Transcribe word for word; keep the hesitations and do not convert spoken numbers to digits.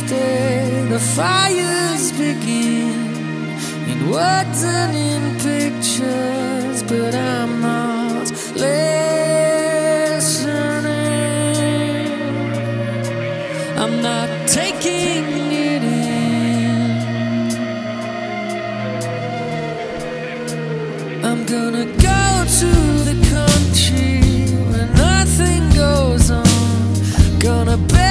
stay. The fires begin in words and in pictures, but I'm not listening. I'm not taking it in. I'm gonna go to the country where nothing goes on. Gonna be